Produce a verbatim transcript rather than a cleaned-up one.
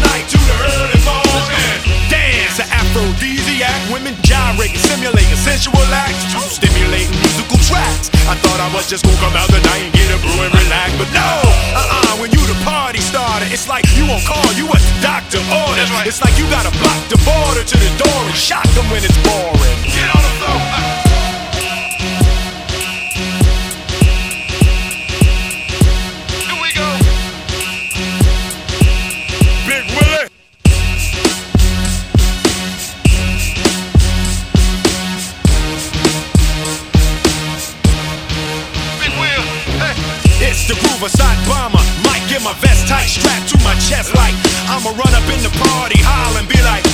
night to the early morning. Dance, an aphrodisiac, women gyrating, simulating sensual acts to stimulating musical tracks. I thought I was just gonna come out the night and get a brew and relax, but no, uh-uh, when you the party starter, it's like you on call, you what the doctor ordered. Right. It's like you gotta block the border to the door and shock them when it's boring. Get on the floor. Here we go. Big Willie. Big Will. Hey. It's the groove aside bomber. Might get my vest tight, strapped to my chest like I'ma run up in the party, holler and be like,